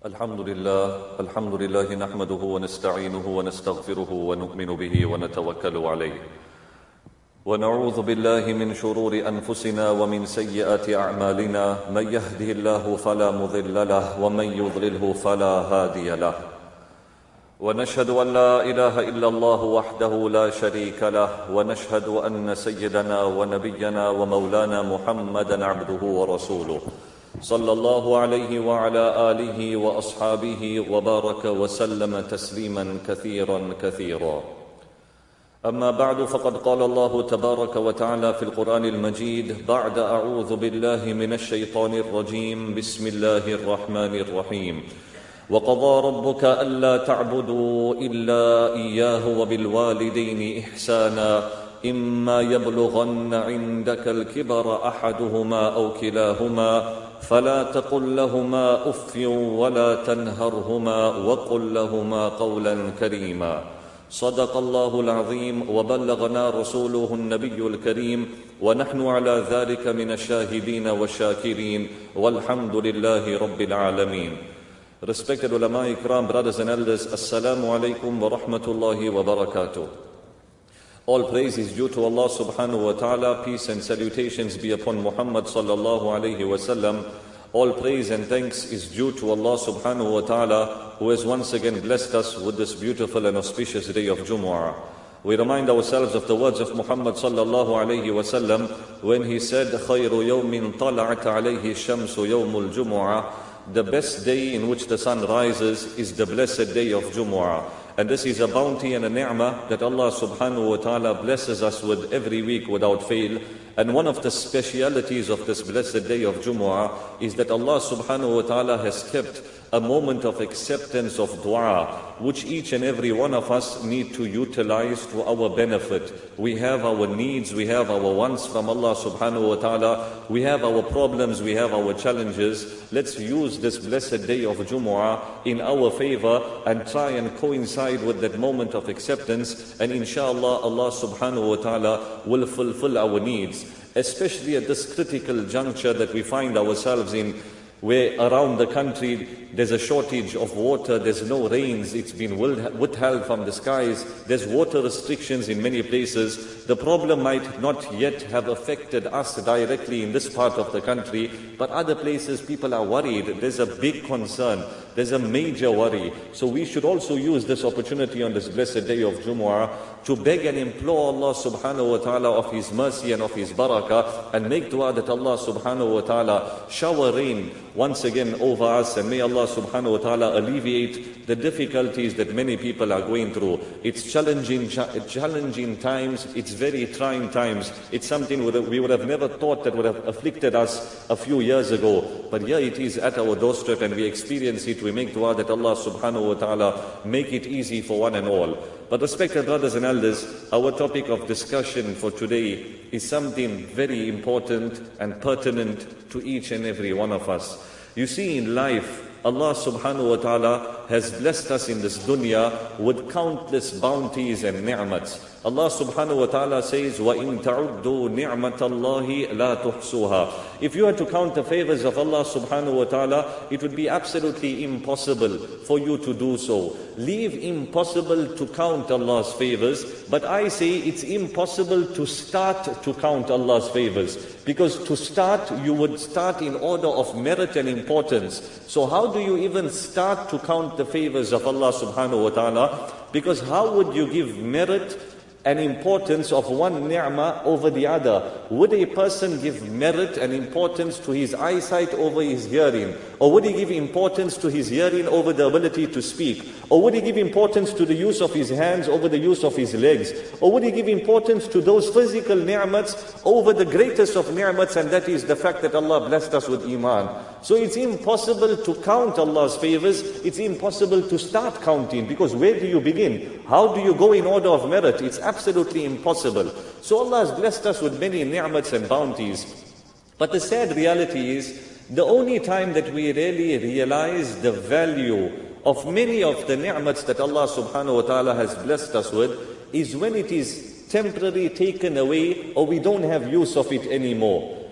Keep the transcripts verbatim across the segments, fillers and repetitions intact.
الحمد لله الحمد لله نحمده ونستعينه ونستغفره ونؤمن به ونتوكل عليه ونعوذ بالله من شرور أنفسنا ومن سيئات أعمالنا من يهده الله فلا مضل له ومن يضلله فلا هادي له ونشهد أن لا إله إلا الله وحده لا شريك له ونشهد أن سيدنا ونبينا ومولانا محمدا عبده ورسوله صلى الله عليه وعلى آله وأصحابه وبارك وسلم تسليما كثيرا كثيرا. أما بعد، فقد قال الله تبارك وتعالى في القرآن المجيد بعد أعوذ بالله من الشيطان الرجيم بسم الله الرحمن الرحيم وقضى ربك ألا تعبدوا إلا إياه وبالوالدين إحسانا إما يبلغن عندك الكبر أحدهما أو كلاهما فلا تقل لهما أف ولا تنهرهما وقل لهما قولا كريما. صدق الله العظيم وبلغنا رسوله النبي الكريم ونحن على ذلك من الشاهدين والشاكرين والحمد لله رب العالمين. Respected ulama ikram, brothers and elders, assalamu alaikum wa rahmatullahi wa barakatuh. All praise is due to Allah subhanahu wa ta'ala. Peace and salutations be upon Muhammad sallallahu alayhi wa sallam. All praise and thanks is due to Allah subhanahu wa ta'ala, who has once again blessed us with this beautiful and auspicious day of Jumu'ah. We remind ourselves of the words of Muhammad sallallahu alayhi wa sallam when he said, خَيْرُ يَوْمٍ طَلَعَتْ عَلَيْهِ الشَّمْسُ يَوْمُ الْجُمُعَةِ. The best day in which the sun rises is the blessed day of Jumu'ah. And this is a bounty and a ni'mah that Allah subhanahu wa ta'ala blesses us with every week without fail. And one of the specialities of this blessed day of Jumu'ah is that Allah subhanahu wa ta'ala has kept a moment of acceptance of dua, which each and every one of us need to utilize to our benefit. We have our needs, we have our wants from Allah subhanahu wa ta'ala, we have our problems, we have our challenges. Let's use this blessed day of Jumu'ah in our favor and try and coincide with that moment of acceptance, and inshallah Allah subhanahu wa ta'ala will fulfill our needs, especially at this critical juncture that we find ourselves in, where around the country there's a shortage of water, there's no rains, it's been withheld from the skies, there's water restrictions in many places. The problem might not yet have affected us directly in this part of the country, but other places people are worried. There's a big concern, there's a major worry. So we should also use this opportunity on this blessed day of Jumu'ah to beg and implore Allah subhanahu wa ta'ala of His mercy and of His barakah, and make dua that Allah subhanahu wa ta'ala shower rain once again over us, and may Allah subhanahu wa ta'ala alleviate the difficulties that many people are going through. It's challenging, challenging times, it's very trying times. It's something we would have never thought that would have afflicted us a few years ago, but here it is at our doorstep and we experience it. We make dua that Allah subhanahu wa ta'ala make it easy for one and all. But respected brothers and elders, our topic of discussion for today is something very important and pertinent to each and every one of us. You see, in life, Allah subhanahu wa ta'ala has blessed us in this dunya with countless bounties and ni'mats. Allah subhanahu wa ta'ala says, وَإِن تَعُدُّوا نِعْمَةَ اللَّهِ لَا تُحْصُوهَا. If you had to count the favors of Allah subhanahu wa ta'ala, it would be absolutely impossible for you to do so. Leave impossible to count Allah's favors, but I say it's impossible to start to count Allah's favors. Because to start, you would start in order of merit and importance. So how do you even start to count the favors of Allah subhanahu wa ta'ala? Because how would you give merit and importance of one ni'mah over the other? Would a person give merit and importance to his eyesight over his hearing? Or would he give importance to his hearing over the ability to speak? Or would he give importance to the use of his hands over the use of his legs? Or would he give importance to those physical ni'mats over the greatest of ni'mats, and that is the fact that Allah blessed us with iman? So it's impossible to count Allah's favors. It's impossible to start counting, because where do you begin? How do you go in order of merit? It's absolutely impossible. So Allah has blessed us with many ni'mats and bounties. But the sad reality is, the only time that we really realize the value of many of the ni'mats that Allah subhanahu wa ta'ala has blessed us with is when it is temporarily taken away, or we don't have use of it anymore.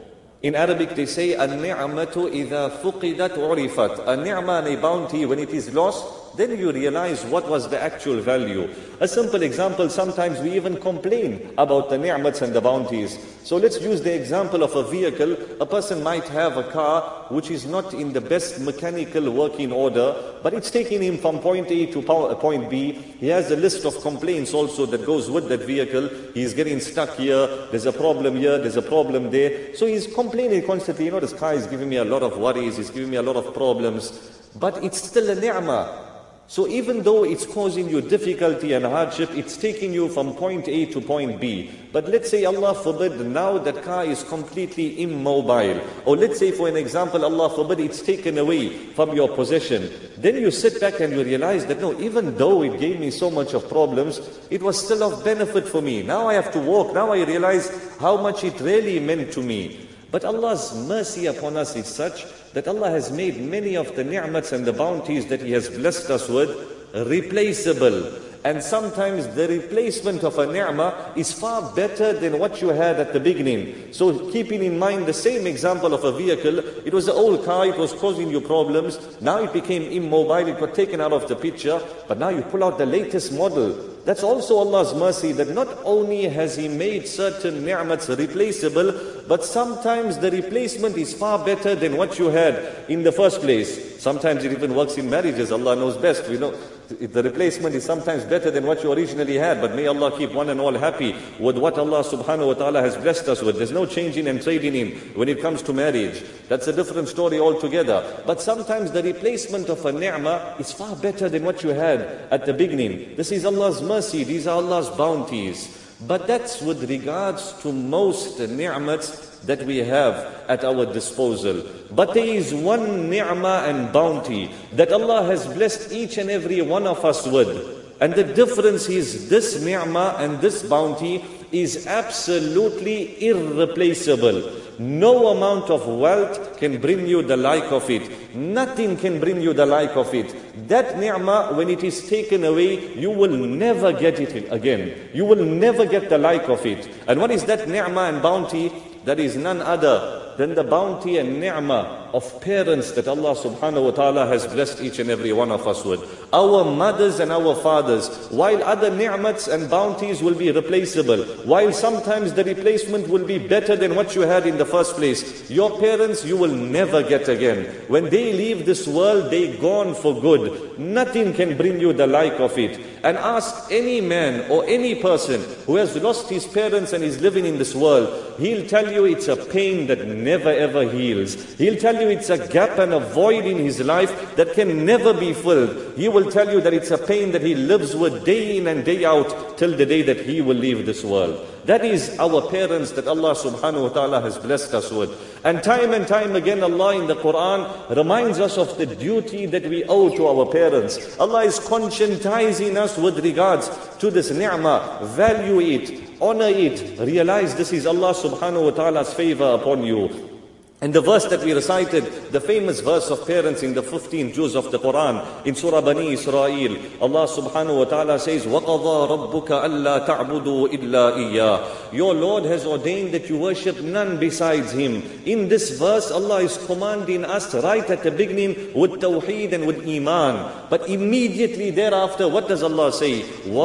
In Arabic they say, "An-ni'matu idha fuqidat urifat." A ni'mah and a bounty, when it is lost, then you realize what was the actual value. A simple example, sometimes we even complain about the ni'mats and the bounties. So let's use the example of a vehicle. A person might have a car which is not in the best mechanical working order, but it's taking him from point A to point B. He has a list of complaints also that goes with that vehicle. He's getting stuck here, there's a problem here, there's a problem there. So he's complaining constantly, you know, this car is giving me a lot of worries, it's giving me a lot of problems. But it's still a ni'mah. So even though it's causing you difficulty and hardship, it's taking you from point A to point B. But let's say, Allah forbid, now that car is completely immobile. Or let's say, for an example, Allah forbid, it's taken away from your possession. Then you sit back and you realize that, no, even though it gave me so much of problems, it was still of benefit for me. Now I have to walk. Now I realize how much it really meant to me. But Allah's mercy upon us is such that Allah has made many of the ni'mats and the bounties that He has blessed us with replaceable. And sometimes the replacement of a ni'mah is far better than what you had at the beginning. So keeping in mind the same example of a vehicle, it was an old car, it was causing you problems. Now it became immobile, it got taken out of the picture. But now you pull out the latest model. That's also Allah's mercy, that not only has He made certain ni'mats replaceable, but sometimes the replacement is far better than what you had in the first place. Sometimes it even works in marriages, Allah knows best. We know the replacement is sometimes better than what you originally had. But may Allah keep one and all happy with what Allah subhanahu wa ta'ala has blessed us with. There's no changing and trading in when it comes to marriage. That's a different story altogether. But sometimes the replacement of a ni'mah is far better than what you had at the beginning. This is Allah's mercy, these are Allah's bounties. But that's with regards to most ni'mats that we have at our disposal. But there is one ni'mah and bounty that Allah has blessed each and every one of us with. And the difference is, this ni'mah and this bounty is absolutely irreplaceable. No amount of wealth can bring you the like of it. Nothing can bring you the like of it. That ni'mah, when it is taken away, you will never get it again. You will never get the like of it. And what is that ni'mah and bounty? That is none other than the bounty and ni'mah of parents that Allah subhanahu wa ta'ala has blessed each and every one of us with. Our mothers and our fathers, while other ni'mats and bounties will be replaceable, while sometimes the replacement will be better than what you had in the first place, your parents you will never get again. When they leave this world, they gone for good. Nothing can bring you the like of it. And ask any man or any person who has lost his parents and is living in this world, he'll tell you it's a pain that never ever heals. He'll tell you it's a gap and a void in his life that can never be filled. He will tell you that it's a pain that he lives with day in and day out till the day that he will leave this world. That is our parents that Allah subhanahu wa ta'ala has blessed us with. And time and time again Allah in the Quran reminds us of the duty that we owe to our parents. Allah is conscientizing us with regards to this ni'mah. Value it, honor it, realize this is Allah subhanahu wa ta'ala's favor upon you. And the verse that we recited, the famous verse of parents in the fifteenth juz of the Quran, in Surah Bani Israel, Allah subhanahu wa ta'ala says, وَقَضَى رَبُّكَ أَلَّا تَعْبُدُوا إِلَّا إِيَّاهُ. Your Lord has ordained that you worship none besides Him. In this verse, Allah is commanding us right at the beginning with tawheed and with iman. But immediately thereafter, what does Allah say?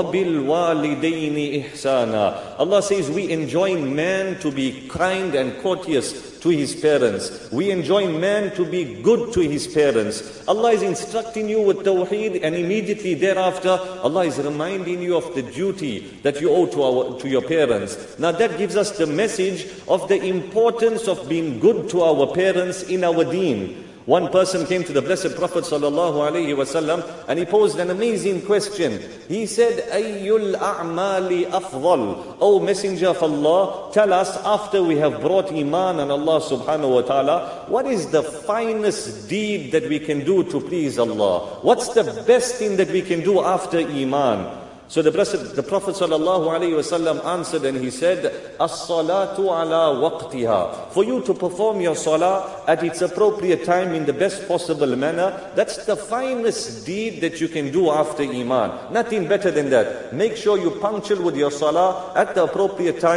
وَبِالْوَالِدَيْنِ إِحْسَانًا. Allah says, we enjoin man to be kind and courteous to his parents. We enjoin man to be good to his parents. Allah is instructing you with tawheed, and immediately thereafter Allah is reminding you of the duty that you owe to our to your parents. Now that gives us the message of the importance of being good to our parents in our deen. One person came to the Blessed Prophet sallallahu alaihi wasallam and he posed an amazing question. He said, Ayyul a'mali afdal. O Messenger of Allah, tell us, after we have brought iman on Allah subhanahu wa ta'ala, what is the finest deed that we can do to please Allah? What's the best thing that we can do after iman? So the Blessed, the Prophet sallallahu alaihi wasallam answered and he said, As-salatu ala waqtiha. For you to perform your salah at its appropriate time in the best possible manner, that's the finest deed that you can do after iman. Nothing better than that. Make sure you punctual with your salah at the appropriate time.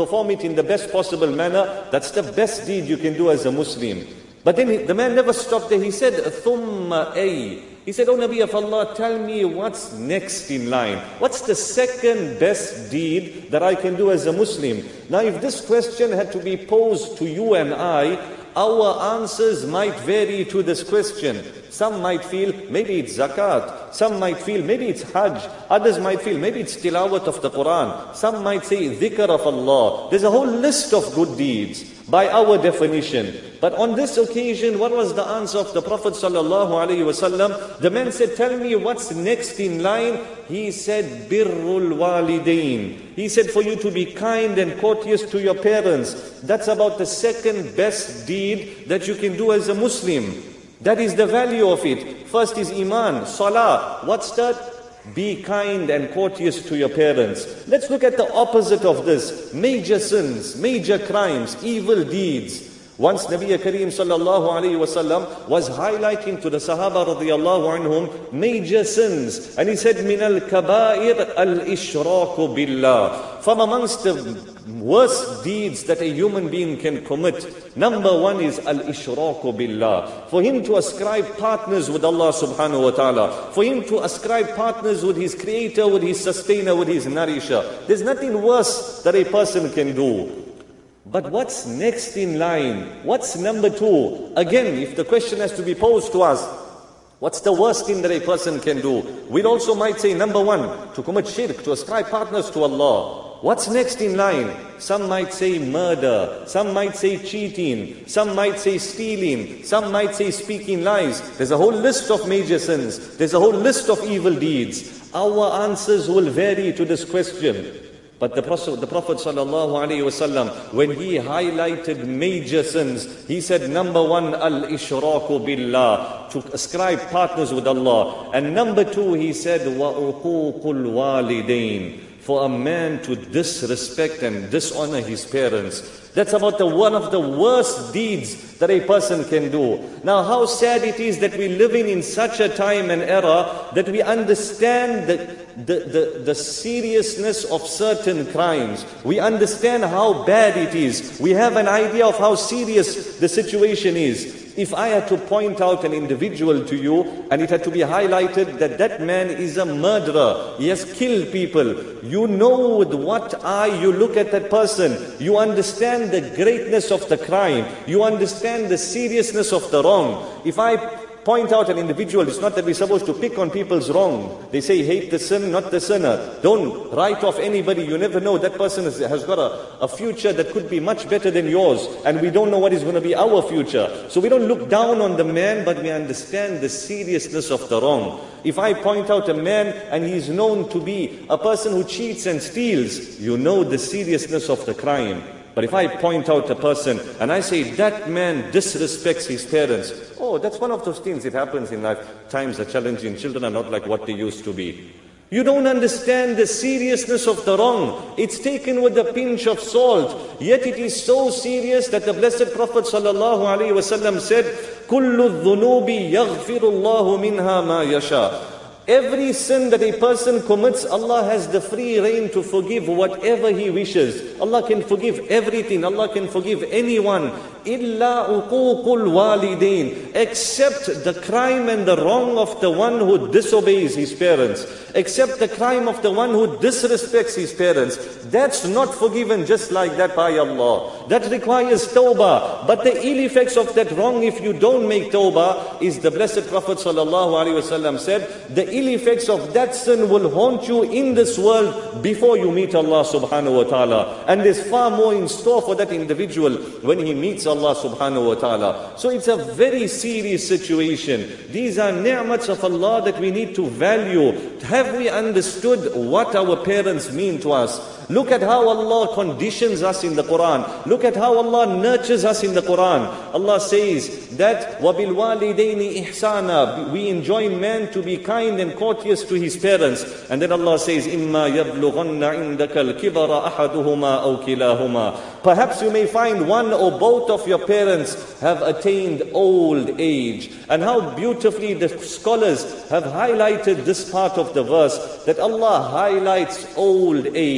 perform it in the best possible manner, that's the best deed you can do as a Muslim. But then he, the man never stopped there. He said, Thumma ay. He said, O Nabi of Allah, tell me what's next in line. What's the second best deed that I can do as a Muslim? Now, if this question had to be posed to you and I, our answers might vary to this question. Some might feel maybe it's zakat. Some might feel maybe it's hajj. Others might feel maybe it's tilawat of the Quran. Some might say dhikr of Allah. There's a whole list of good deeds by our definition. But on this occasion, what was the answer of the Prophet sallallahu alaihi wasallam? The man said, tell me what's next in line. He said, birrul walidain. He said, for you to be kind and courteous to your parents. That's about the second best deed that you can do as a Muslim. That is the value of it. First is iman, salah. What's that? Be kind and courteous to your parents. Let's look at the opposite of this. Major sins, major crimes, evil deeds. Once Nabi Kareem sallallahu alayhi wasallam was highlighting to the Sahaba radiyallahu anhum major sins. And he said, min al-kaba'ir al-ishraku billah. From amongst the worst deeds that a human being can commit, number one is al-ishraku billah. For him to ascribe partners with Allah subhanahu wa ta'ala. For him to ascribe partners with his creator, with his sustainer, with his nourisher. There's nothing worse that a person can do. But what's next in line? What's number two? Again, if the question has to be posed to us, what's the worst thing that a person can do? We also might say, number one, to commit shirk, to ascribe partners to Allah. What's next in line? Some might say murder, some might say cheating, some might say stealing, some might say speaking lies. There's a whole list of major sins. There's a whole list of evil deeds. Our answers will vary to this question. But the Prophet, the Prophet sallallahu alaihi wasallam, when he highlighted major sins, he said, number one, al-ishraku billah, to ascribe partners with Allah. And number two, he said, wa uququl walidain, for a man to disrespect and dishonor his parents. That's about the one of the worst deeds that a person can do. Now, how sad it is that we live in in such a time and era that we understand the, the, the, the seriousness of certain crimes. We understand how bad it is. We have an idea of how serious the situation is. If I had to point out an individual to you and it had to be highlighted that that man is a murderer, he has killed people, you know with what eye you look at that person. You understand the greatness of the crime. You understand the seriousness of the wrong. If I point out an individual, it's not that we're supposed to pick on people's wrong. They say hate the sin, not the sinner. Don't write off anybody. You never know. That person has, has got a, a future that could be much better than yours. And we don't know what is going to be our future. So we don't look down on the man, but we understand the seriousness of the wrong. If I point out a man and he is known to be a person who cheats and steals, you know the seriousness of the crime. But if I point out a person and I say that man disrespects his parents, oh, that's one of those things. It happens in life. Times are challenging. Children are not like what they used to be. You don't understand the seriousness of the wrong. It's taken with a pinch of salt. Yet it is so serious that the Blessed Prophet sallallahu alaihi wasallam said, كُلُّ الذُّنُوبِ يَغْفِرُ اللَّهُ مِنْهَا مَا يَشَاءُ. Every sin that a person commits, Allah has the free reign to forgive whatever He wishes. Allah can forgive everything. Allah can forgive anyone. إِلَّا عُقُوقُ الْوَالِدَيْنِ, except the crime and the wrong of the one who disobeys his parents. Except the crime of the one who disrespects his parents. That's not forgiven just like that by Allah. That requires tawbah. But the ill effects of that wrong, if you don't make tawbah, is the Blessed Prophet sallallahu alaihi wasallam said, the ill effects of that sin will haunt you in this world before you meet Allah subhanahu wa ta'ala. And there's far more in store for that individual when he meets Allah subhanahu wa ta'ala. So it's a very serious situation. These are ni'mats of Allah that we need to value. Have we understood what our parents mean to us? Look at how Allah conditions us in the Quran. Look at how Allah nurtures us in the Quran. Allah says that وَبِالْوَالِدَيْنِ إِحْسَانًا, we enjoin man to be kind and courteous to his parents. And then Allah says, إِمَّا يَبْلُغَنَّ عِنْدَكَ الْكِبَرَ أَحَدُهُمَا أَوْ كِلَاهُمَا. Perhaps you may find one or both of your parents have attained old age. And how beautifully the scholars have highlighted this part of the verse, that Allah highlights old age.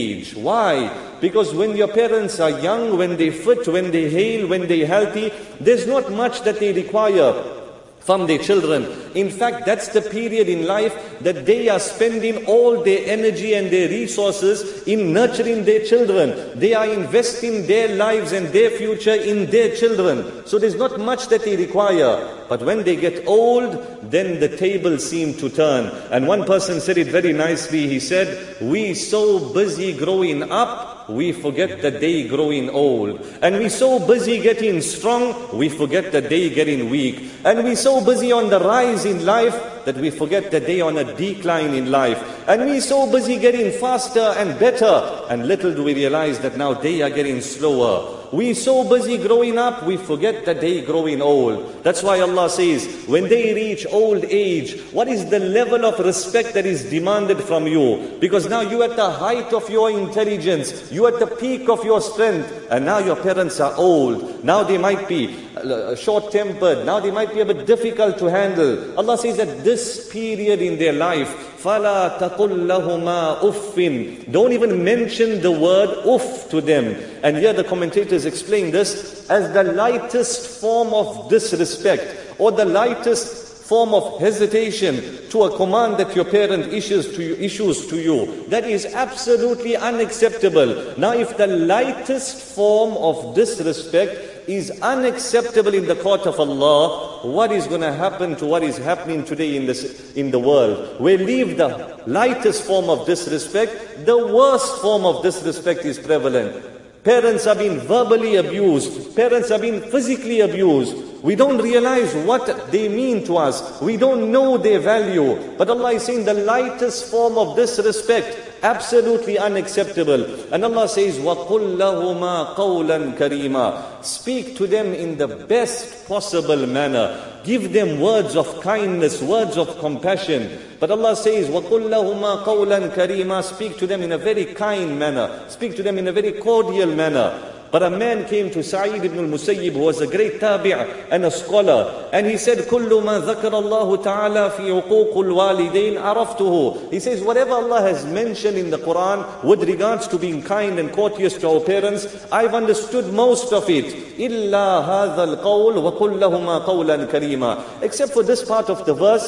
Why? Because when your parents are young, when they fit, when they hale, when they're healthy, there's not much that they require from their children. In fact, that's the period in life that they are spending all their energy and their resources in nurturing their children. They are investing their lives and their future in their children. So there's not much that they require. But when they get old, then the tables seem to turn. And one person said it very nicely. He said, we so busy growing up, we forget the day growing old. And we so busy getting strong, we forget the day getting weak. And we so busy on the rise in life that we forget the day on a decline in life. And we so busy getting faster and better, and little do we realize that now they are getting slower. We so busy growing up, we forget the day growing old. That's why Allah says, when they reach old age, what is the level of respect that is demanded from you? Because now you're at the height of your intelligence, you're at the peak of your strength, and now your parents are old. Now they might be short-tempered, now they might be a bit difficult to handle. Allah says that this period in their life, فَلَا تَقُلْ لَهُمَا أُفٍّ, don't even mention the word uff to them. And here the commentators explain this as the lightest form of disrespect, or the lightest form of hesitation to a command that your parent issues to you, issues to you. That is absolutely unacceptable. Now if the lightest form of disrespect is unacceptable in the court of Allah, what is going to happen to what is happening today in this in the world? We leave the lightest form of disrespect, the worst form of disrespect is prevalent. Parents are being verbally abused. Parents are being physically abused. We don't realize what they mean to us. We don't know their value. But Allah is saying the lightest form of disrespect, absolutely unacceptable. And Allah says, وَقُلْ لَهُمَا قَوْلًا كَرِيمًا, speak to them in the best possible manner. Give them words of kindness, words of compassion. But Allah says, وَقُلْ لَهُمَا قَوْلًا كَرِيمًا, speak to them in a very kind manner. Speak to them in a very cordial manner. But a man came to Sa'id ibn al-Musayyib, who was a great tabi' and a scholar, and he said, كُلُّ مَا ذَكَرَ اللَّهُ تَعَالَى فِي عُقُوقُ الْوَالِدَيْنِ عَرَفْتُهُ. He says, whatever Allah has mentioned in the Quran with regards to being kind and courteous to our parents, I've understood most of it. إِلَّا هَذَا الْقَوْلِ وَقُلْ لَهُمَا قَوْلًا كَرِيمًا. Except for this part of the verse,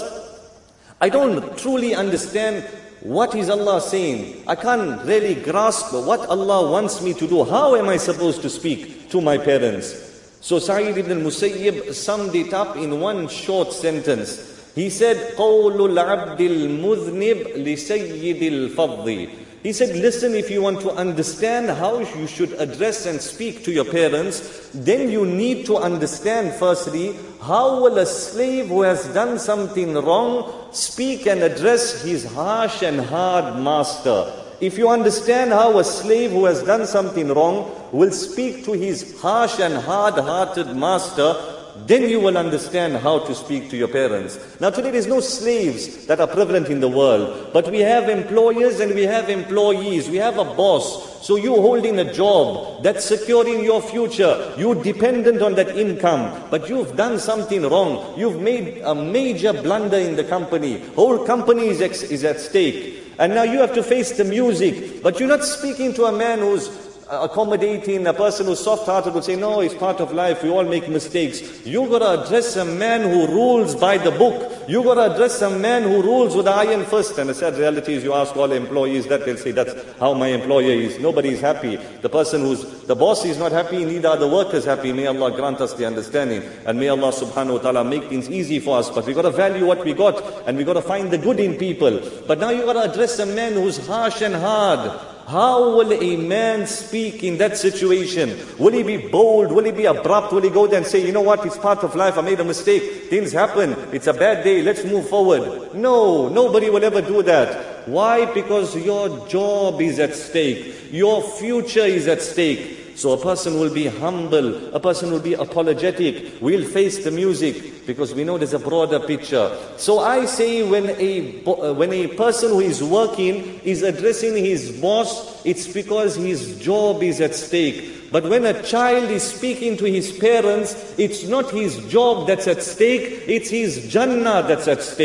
I don't truly understand what is Allah saying. I can't really grasp what Allah wants me to do. How am I supposed to speak to my parents? So Sa'id ibn al-Musayyib summed it up in one short sentence. He said, قَوْلُ الْعَبْدِ الْمُذْنِبِ لِسَيِّدِ الْفَضِّ. He said, listen, if you want to understand how you should address and speak to your parents, then you need to understand firstly, how will a slave who has done something wrong speak and address his harsh and hard master? If you understand how a slave who has done something wrong will speak to his harsh and hard-hearted master, then you will understand how to speak to your parents. Now today there's no slaves that are prevalent in the world, but we have employers and we have employees. We have a boss. So you holding a job that's securing your future. You're dependent on that income, but you've done something wrong. You've made a major blunder in the company. Whole company is, ex- is at stake. And now you have to face the music, but you're not speaking to a man who's accommodating, a person who's soft-hearted will say, no, it's part of life, we all make mistakes. You got to address a man who rules by the book. You got to address a man who rules with the iron fist. And the sad reality is, you ask all employees that, they'll say, that's how my employer is. Nobody is happy. The person who's, the boss is not happy, neither are the workers happy. May Allah grant us the understanding. And may Allah subhanahu wa ta'ala make things easy for us. But we got to value what we got, and we got to find the good in people. But now you got to address a man who's harsh and hard. How will a man speak in that situation? Will he be bold? Will he be abrupt? Will he go there and say, you know what, it's part of life, I made a mistake, things happen, it's a bad day, let's move forward? No, nobody will ever do that. Why? Because your job is at stake. Your future is at stake. So a person will be humble, a person will be apologetic, we'll face the music, because we know there's a broader picture. So I say, when a, when a person who is working is addressing his boss, it's because his job is at stake. But when a child is speaking to his parents, it's not his job that's at stake, it's his Jannah that's at stake.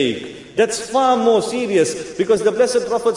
That's far more serious, because the Blessed Prophet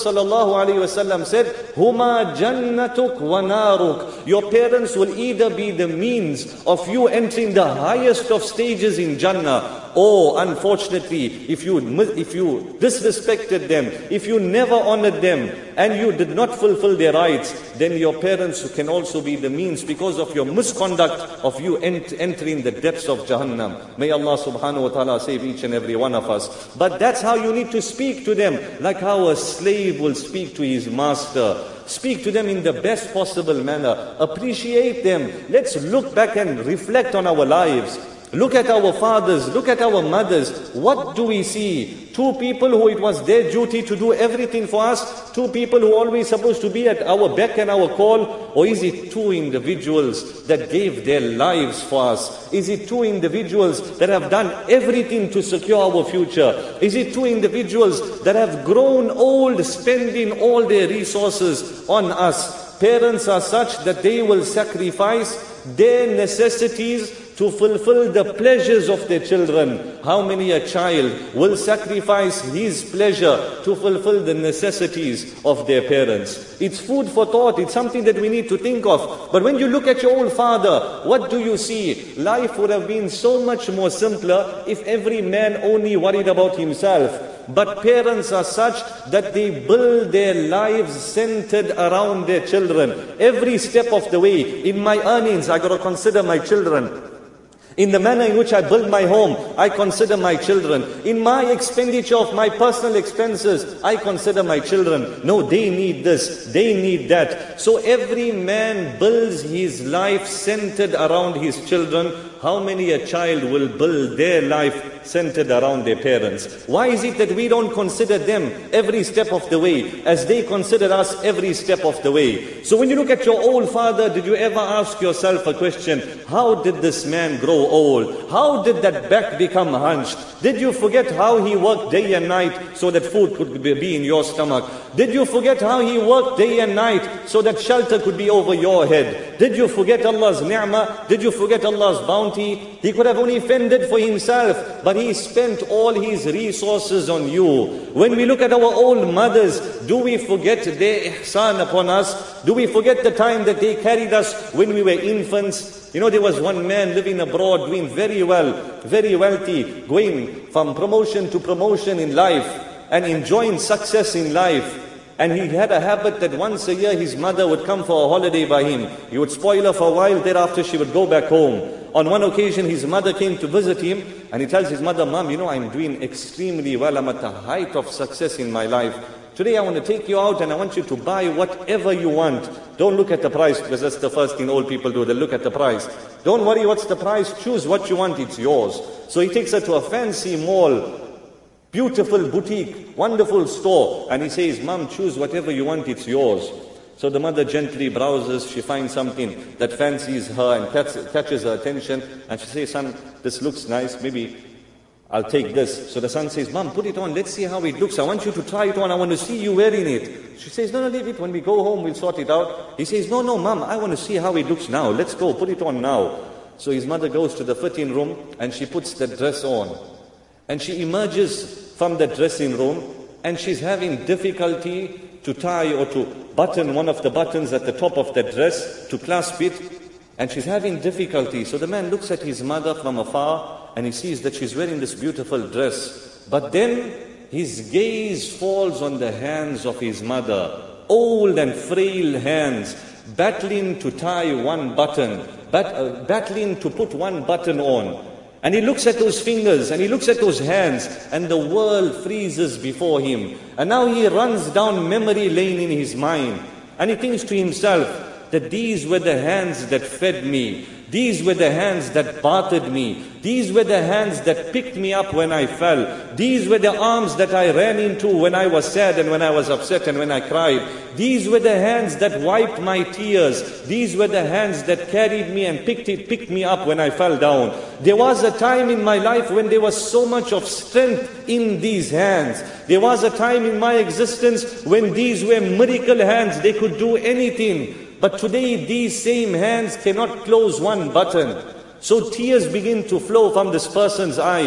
ﷺ said, Huma jannatuk wa naruk. Your parents will either be the means of you entering the highest of stages in Jannah, or unfortunately, if you, if you disrespected them, if you never honored them, and you did not fulfill their rights, then your parents can also be the means, because of your misconduct, of you ent entering the depths of Jahannam. May Allah subhanahu wa ta'ala save each and every one of us. But that's how you need to speak to them, like how a slave will speak to his master. Speak to them in the best possible manner. Appreciate them. Let's look back and reflect on our lives. Look at our fathers, look at our mothers. What do we see? Two people who it was their duty to do everything for us? Two people who are always supposed to be at our beck and our call? Or is it two individuals that gave their lives for us? Is it two individuals that have done everything to secure our future? Is it two individuals that have grown old, spending all their resources on us? Parents are such that they will sacrifice their necessities to fulfill the pleasures of their children. How many a child will sacrifice his pleasure to fulfill the necessities of their parents? It's food for thought. It's something that we need to think of. But when you look at your own father, what do you see? Life would have been so much more simpler if every man only worried about himself. But parents are such that they build their lives centered around their children. Every step of the way. In my earnings, I got to consider my children. In the manner in which I build my home, I consider my children. In my expenditure of my personal expenses, I consider my children. No, they need this, they need that. So every man builds his life centered around his children. How many a child will build their life centered around their parents? Why is it that we don't consider them every step of the way as they consider us every step of the way? So when you look at your old father, did you ever ask yourself a question? How did this man grow old? How did that back become hunched? Did you forget how he worked day and night so that food could be in your stomach? Did you forget how he worked day and night so that shelter could be over your head? Did you forget Allah's ni'mah? Did you forget Allah's bounty? He could have only fended for himself, but he spent all his resources on you. When we look at our old mothers, do we forget their ihsan upon us? Do we forget the time that they carried us when we were infants? You know, there was one man living abroad, doing very well, very wealthy, going from promotion to promotion in life and enjoying success in life. And he had a habit that once a year his mother would come for a holiday by him. He would spoil her for a while, thereafter she would go back home. On one occasion his mother came to visit him and he tells his mother, Mom, you know, I'm doing extremely well, I'm at the height of success in my life. Today I want to take you out and I want you to buy whatever you want. Don't look at the price, because that's the first thing old people do, they look at the price. Don't worry what's the price, choose what you want, it's yours. So he takes her to a fancy mall, beautiful boutique, wonderful store, and he says, Mom, choose whatever you want, it's yours. So the mother gently browses, she finds something that fancies her and catch, catches her attention, and she says, son, this looks nice, maybe I'll take this. So the son says, Mom, put it on, let's see how it looks. I want you to try it on, I want to see you wearing it. She says, no, no, leave it, when we go home we'll sort it out. He says, no, no, Mom, I want to see how it looks now, let's go, put it on now. So his mother goes to the fitting room and she puts the dress on. And she emerges from the dressing room and she's having difficulty to tie or to button one of the buttons at the top of the dress, to clasp it, and she's having difficulty. So the man looks at his mother from afar and he sees that she's wearing this beautiful dress. But then his gaze falls on the hands of his mother, old and frail hands, battling to tie one button, bat uh, battling to put one button on. And he looks at those fingers and he looks at those hands and the world freezes before him. And now he runs down memory lane in his mind and he thinks to himself that these were the hands that fed me. These were the hands that bathed me. These were the hands that picked me up when I fell. These were the arms that I ran into when I was sad and when I was upset and when I cried. These were the hands that wiped my tears. These were the hands that carried me and picked it, picked me up when I fell down. There was a time in my life when there was so much of strength in these hands. There was a time in my existence when these were miracle hands. They could do anything. But today these same hands cannot close one button. So tears begin to flow from this person's eyes.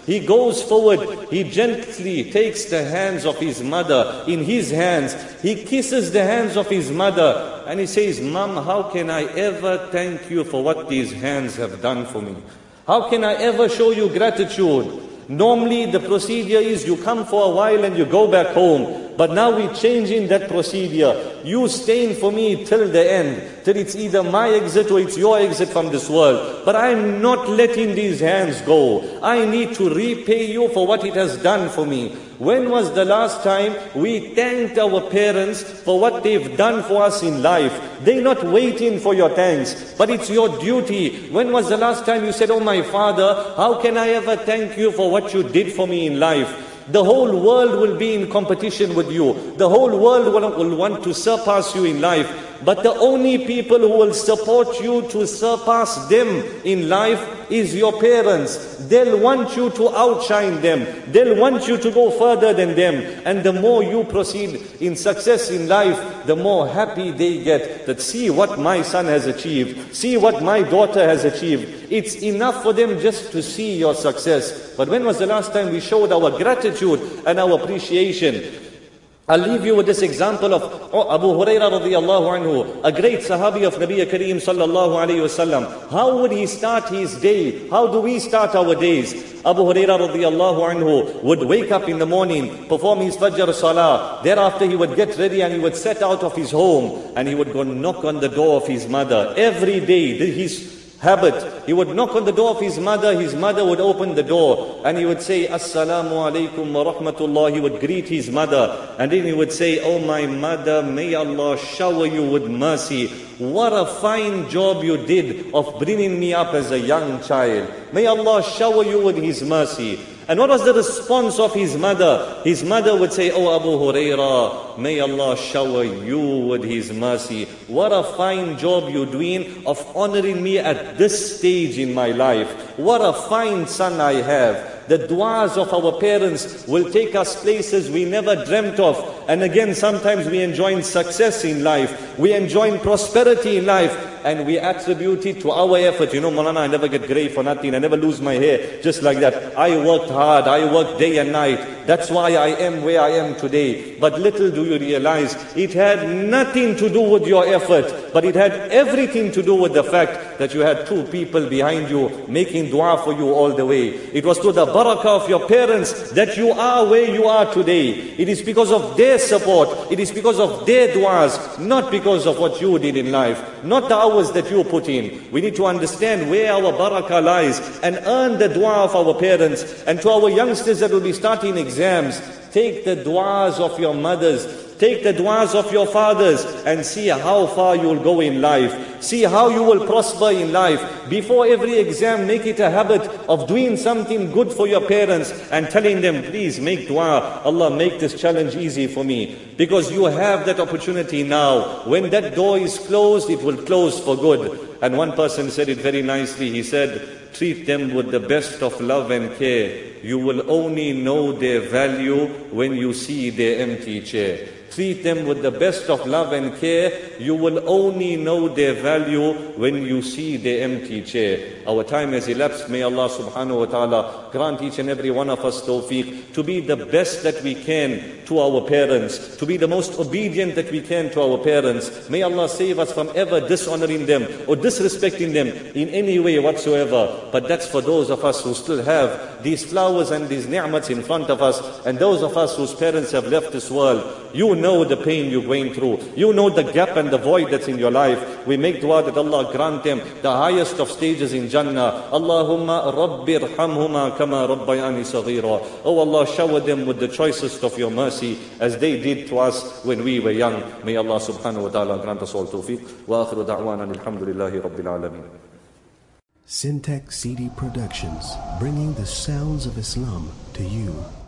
He goes forward, he gently takes the hands of his mother in his hands. He kisses the hands of his mother and he says, Mom, how can I ever thank you for what these hands have done for me? How can I ever show you gratitude? Normally the procedure is you come for a while and you go back home. But now we're changing that procedure. You staying for me till the end, till it's either my exit or it's your exit from this world. But I'm not letting these hands go. I need to repay you for what it has done for me. When was the last time we thanked our parents for what they've done for us in life? They're not waiting for your thanks, but it's your duty. When was the last time you said, oh my father, how can I ever thank you for what you did for me in life? The whole world will be in competition with you. The whole world will, will want to surpass you in life. But the only people who will support you to surpass them in life is your parents. They'll want you to outshine them. They'll want you to go further than them. And the more you proceed in success in life, the more happy they get that see what my son has achieved. See what my daughter has achieved. It's enough for them just to see your success. But when was the last time we showed our gratitude and our appreciation? I'll leave you with this example of Abu Hurairah radiallahu anhu, a great Sahabi of Nabi Kareem sallallahu alayhi wasallam. How would he start his day? How do we start our days? Abu Hurairah radiallahu anhu would wake up in the morning, perform his Fajr Salah. Thereafter he would get ready and he would set out of his home and he would go knock on the door of his mother. Every day, his habit, he would knock on the door of his mother, his mother would open the door and he would say, Assalamu alaikum wa rahmatullah. He would greet his mother and then he would say, oh my mother, may Allah shower you with mercy. What a fine job you did of bringing me up as a young child. May Allah shower you with His mercy. And what was the response of his mother? His mother would say, oh Abu Hurairah, may Allah shower you with His mercy. What a fine job you're doing of honoring me at this stage in my life. What a fine son I have. The du'as of our parents will take us places we never dreamt of. And again, sometimes we enjoy success in life. We enjoy prosperity in life. And we attribute it to our effort. You know, Maulana, I never get grey for nothing. I never lose my hair just like that. I worked hard. I worked day and night. That's why I am where I am today. But little do you realize, it had nothing to do with your effort. But it had everything to do with the fact that you had two people behind you making dua for you all the way. It was to the barakah of your parents that you are where you are today. It is because of their support. It is because of their duas, not because of what you did in life. Not the hours that you put in. We need to understand where our barakah lies and earn the dua of our parents. And to our youngsters that will be starting exams, take the duas of your mothers. Take the duas of your fathers and see how far you will go in life. See how you will prosper in life. Before every exam, make it a habit of doing something good for your parents and telling them, please make dua. Allah, make this challenge easy for me. Because you have that opportunity now. When that door is closed, it will close for good. And one person said it very nicely. He said, treat them with the best of love and care. You will only know their value when you see their empty chair. Treat them with the best of love and care. You will only know their value when you see their empty chair. Our time has elapsed. May Allah subhanahu wa ta'ala grant each and every one of us tawfiq to be the best that we can to our parents, to be the most obedient that we can to our parents. May Allah save us from ever dishonoring them or disrespecting them in any way whatsoever. But that's for those of us who still have these flowers and these ni'mats in front of us, and those of us whose parents have left this world. You know the pain you're going through. You know the gap and the void that's in your life. We make dua that Allah grant them the highest of stages in Jannah. Allahumma Rabbi irhamhuma kama rabbayani saghira. Oh Allah, shower them with the choicest of your mercy as they did to us when we were young. May Allah subhanahu wa ta'ala grant us all tawfiq. Wa akhiru da'wana alhamdulillahi rabbil alameen. Syntax C D Productions, bringing the sounds of Islam to you.